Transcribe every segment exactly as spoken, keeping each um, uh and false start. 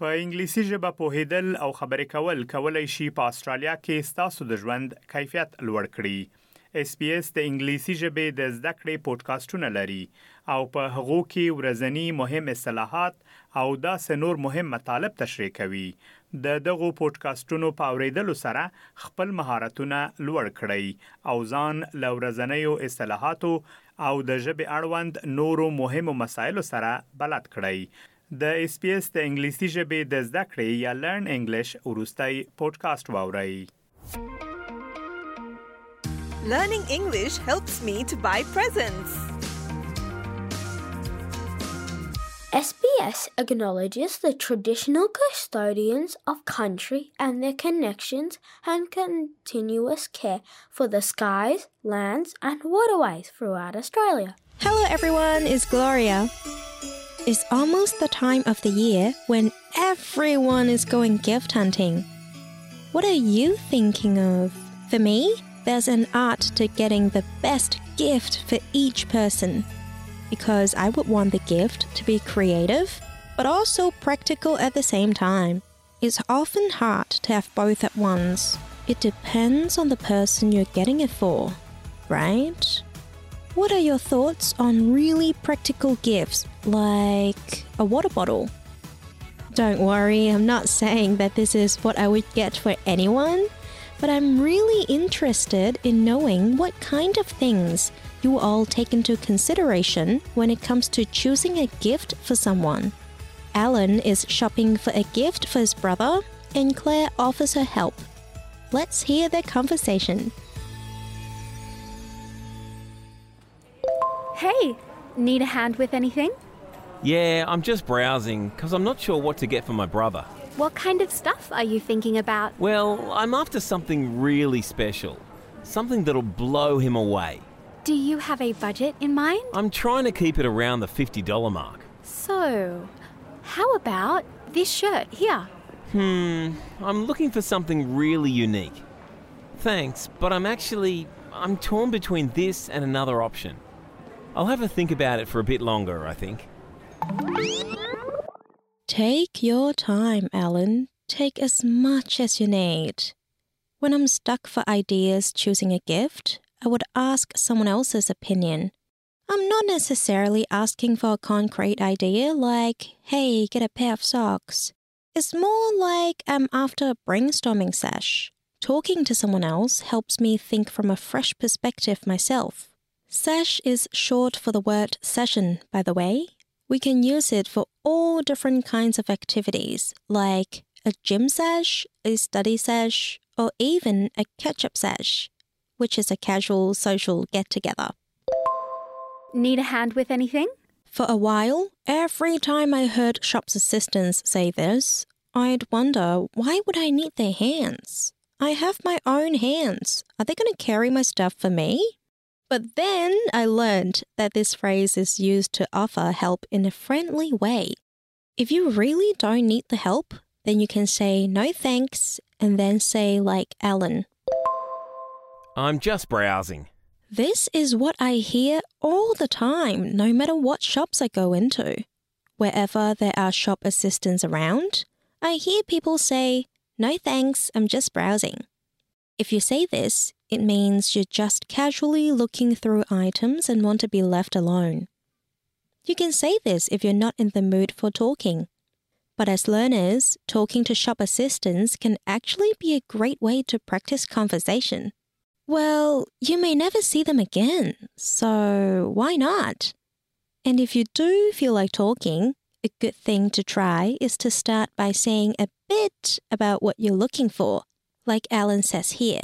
په انګلیسي ژبه پوهیدل او خبرې کول کولای شي په استرالیا کې ستاسو د ژوند کیفیت لوړ کړي. اس بي اس د انګلیسي ژبې د زده کړې پودکاسټونه لري او په هغو کې ورځنی مهم اصطلاحات او داسې نور مهم مطالب تشریح کوي. د دغو پودکاسټونو په اوریدلو سره خپل مهارتونه لوړ کړئ او ځان له ورځنیو اصطلاحاتو او د ژبې اړوند نورو مهمو مسایلو سره بلد کړئ. د اس بي اس د انګلیسي ژبې د زده کړې یا لرن انګلیش وروستی پودکاسټ واورئ. Learning English helps me to buy presents. S B S acknowledges the traditional custodians of country and their connections and continuous care for the skies, lands and waterways throughout Australia. Hello everyone, it's Gloria. It's almost the time of the year when everyone is going gift hunting. What are you thinking of? For me, there's an art to getting the best gift for each person. Because I would want the gift to be creative, but also practical at the same time. It's often hard to have both at once. It depends on the person you're getting it for, right? What are your thoughts on really practical gifts, like a water bottle? Don't worry, I'm not saying that this is what I would get for anyone, but I'm really interested in knowing what kind of things you all take into consideration when it comes to choosing a gift for someone. Alan is shopping for a gift for his brother, and Claire offers her help. Let's hear their conversation. Hey, need a hand with anything? Yeah, I'm just browsing because I'm not sure what to get for my brother. What kind of stuff are you thinking about? Well, I'm after something really special. Something that'll blow him away. Do you have a budget in mind? I'm trying to keep it around the fifty dollars mark. So, how about this shirt here? Hmm, I'm looking for something really unique. Thanks, but I'm actually... I'm torn between this and another option. I'll have a think about it for a bit longer, I think. Take your time, Alan. Take as much as you need. When I'm stuck for ideas choosing a gift, I would ask someone else's opinion. I'm not necessarily asking for a concrete idea like, hey, get a pair of socks. It's more like I'm after a brainstorming sesh. Talking to someone else helps me think from a fresh perspective myself. Sesh is short for the word session, by the way. We can use it for all different kinds of activities, like a gym sesh, a study sesh, or even a catch-up sesh, which is a casual social get-together. Need a hand with anything? For a while, every time I heard shop's assistants say this, I'd wonder, why would I need their hands? I have my own hands. Are they going to carry my stuff for me? But then I learned that this phrase is used to offer help in a friendly way. If you really don't need the help, then you can say no thanks and then say like Alan. I'm just browsing. This is what I hear all the time, no matter what shops I go into. Wherever there are shop assistants around, I hear people say, no thanks, I'm just browsing. If you say this, it means you're just casually looking through items and want to be left alone. You can say this if you're not in the mood for talking. But as learners, talking to shop assistants can actually be a great way to practice conversation. Well, you may never see them again, so why not? And if you do feel like talking, a good thing to try is to start by saying a bit about what you're looking for, like Alan says here.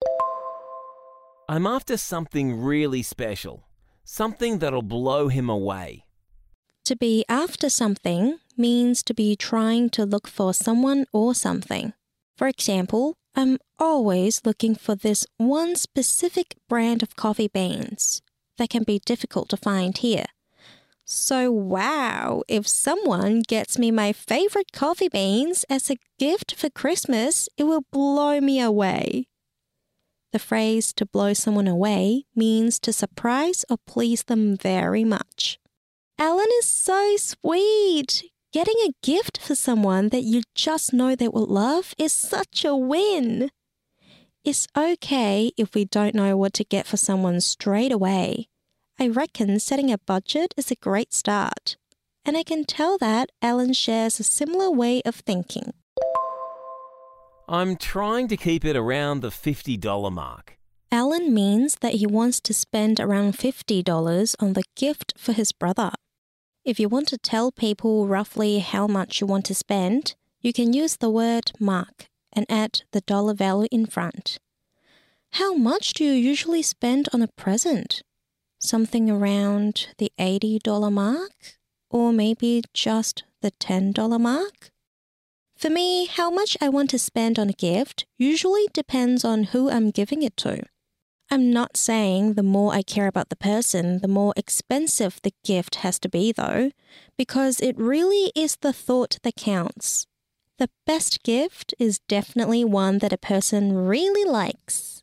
I'm after something really special. Something that'll blow him away. To be after something means to be trying to look for someone or something. For example, I'm always looking for this one specific brand of coffee beans that can be difficult to find here. So wow, if someone gets me my favorite coffee beans as a gift for Christmas, it will blow me away. The phrase to blow someone away means to surprise or please them very much. Alan is so sweet. Getting a gift for someone that you just know they will love is such a win. It's okay if we don't know what to get for someone straight away. I reckon setting a budget is a great start. And I can tell that Alan shares a similar way of thinking. I'm trying to keep it around the fifty dollars mark. Alan means that he wants to spend around fifty dollars on the gift for his brother. If you want to tell people roughly how much you want to spend, you can use the word mark and add the dollar value in front. How much do you usually spend on a present? Something around the eighty dollars mark? Or maybe just the ten dollars mark? For me, how much I want to spend on a gift usually depends on who I'm giving it to. I'm not saying the more I care about the person, the more expensive the gift has to be though, because it really is the thought that counts. The best gift is definitely one that a person really likes.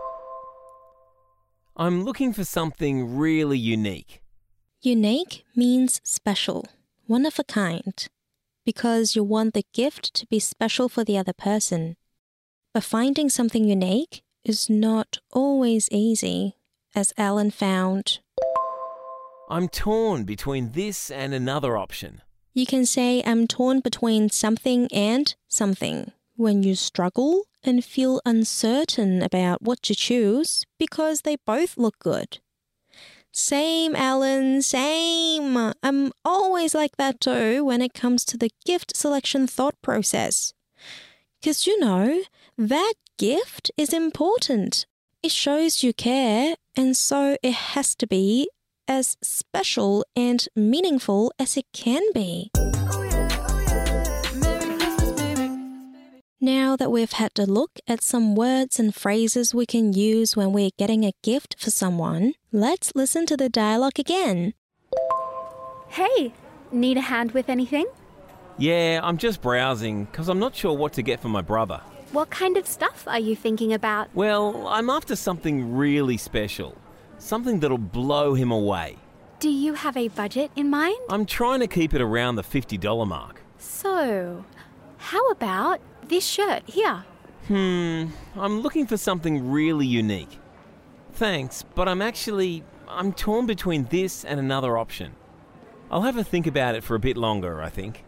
I'm looking for something really unique. Unique means special, one of a kind, because you want the gift to be special for the other person. But finding something unique is not always easy, as Alan found. I'm torn between this and another option. You can say I'm torn between something and something when you struggle and feel uncertain about what to choose because they both look good. Same, Alan, same. I'm always like that too when it comes to the gift selection thought process. Because you know, that gift is important. It shows you care, and so it has to be as special and meaningful as it can be. Now that we've had a look at some words and phrases we can use when we're getting a gift for someone, let's listen to the dialogue again. Hey, need a hand with anything? Yeah, I'm just browsing because I'm not sure what to get for my brother. What kind of stuff are you thinking about? Well, I'm after something really special. Something that'll blow him away. Do you have a budget in mind? I'm trying to keep it around the fifty dollars mark. So, how about this shirt here? Hmm, I'm looking for something really unique. Thanks, but I'm actually... I'm torn between this and another option. I'll have a think about it for a bit longer, I think.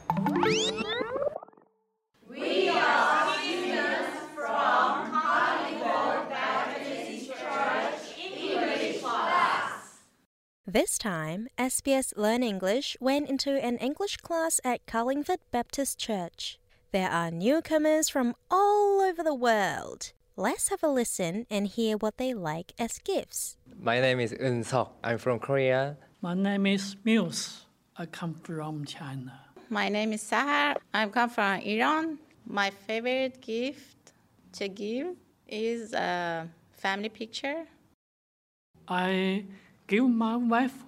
We are students from Carlingford Baptist Church English class. This time, S B S Learn English went into an English class at Carlingford Baptist Church. There are newcomers from all over the world. Let's have a listen and hear what they like as gifts. My name is Eun Seok. I'm from Korea. My name is Muse. I come from China. My name is Sahar. I come from Iran. My favorite gift to give is a family picture. I give my wife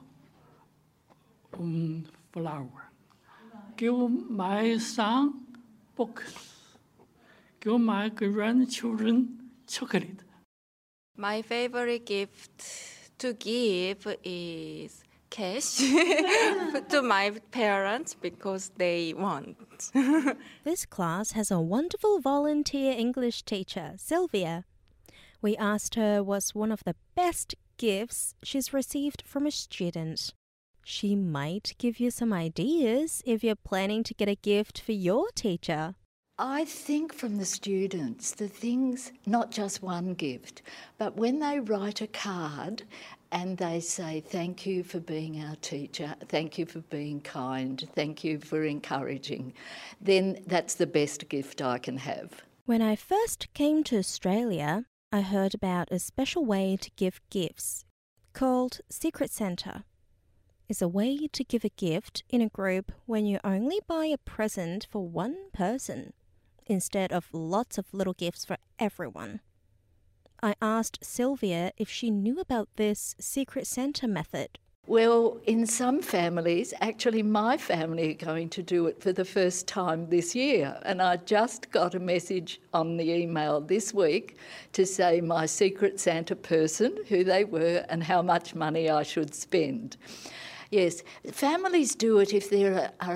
um, flower. Give my son books. Give my grandchildren chocolate. My favorite gift to give is cash to my parents because they want. This class has a wonderful volunteer English teacher, Sylvia. We asked her what's one of the best gifts she's received from a student. She might give you some ideas if you're planning to get a gift for your teacher. I think from the students, the things, not just one gift, but when they write a card and they say, thank you for being our teacher, thank you for being kind, thank you for encouraging, then that's the best gift I can have. When I first came to Australia, I heard about a special way to give gifts called Secret Santa. It's a way to give a gift in a group when you only buy a present for one person, instead of lots of little gifts for everyone. I asked Sylvia if she knew about this Secret Santa method. Well, in some families, actually my family are going to do it for the first time this year. And I just got a message on the email this week to say my Secret Santa person, who they were and how much money I should spend. Yes, families do it if there are, are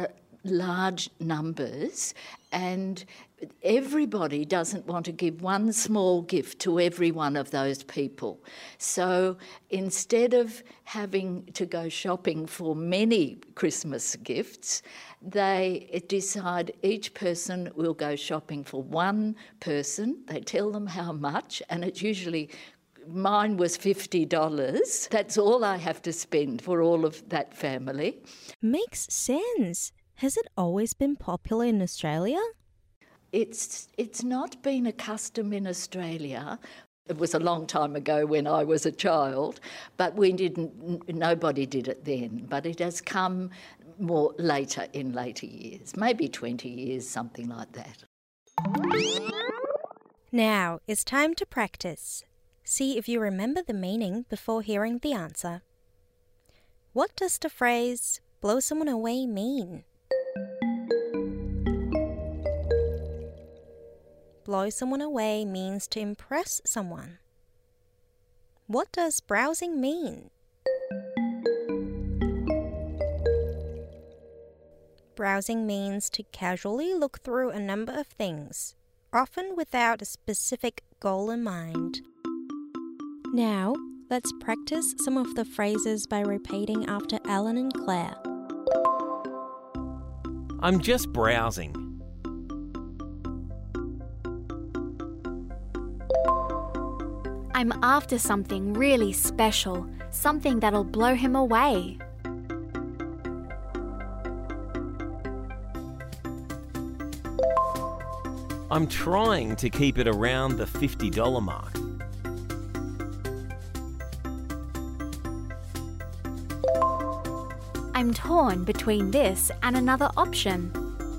large numbers, and everybody doesn't want to give one small gift to every one of those people. So instead of having to go shopping for many Christmas gifts, they decide each person will go shopping for one person. They tell them how much, and it's usually, mine was fifty dollars. That's all I have to spend for all of that family. Makes sense. Has it always been popular in Australia? It's it's not been a custom in Australia. It was a long time ago when I was a child, but we didn't. Nobody did it then. But it has come more later in later years, maybe twenty years, something like that. Now it's time to practice. See if you remember the meaning before hearing the answer. What does the phrase "blow someone away" mean? Blow someone away means to impress someone. What does browsing mean? Browsing means to casually look through a number of things, often without a specific goal in mind. Now, let's practice some of the phrases by repeating after Alan and Claire. I'm just browsing. I'm after something really special, something that'll blow him away. I'm trying to keep it around the fifty dollars mark. I'm torn between this and another option.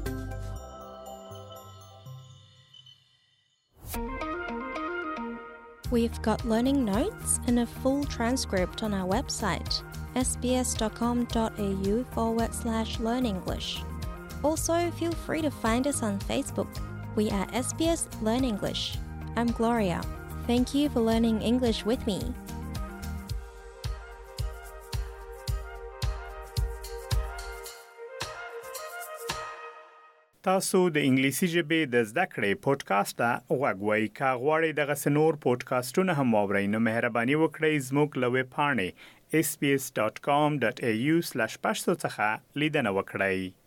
We've got learning notes and a full transcript on our website, sbs.com.au forward slash learn English. Also, feel free to find us on Facebook. We are S B S Learn English. I'm Gloria. Thank you for learning English with me. تاسو د انګلیسي ژبې د زده کړې پودکاسټ ته غوږ کا غواړئ دغه سنور پودکاسټونه هم واورئ نو مهرباني وکړئ زموږ له ویب پاڼې اس بي اس ډاټ کام ډاټ اي یو سلیش پښتو څخه لیدنه وکړئ.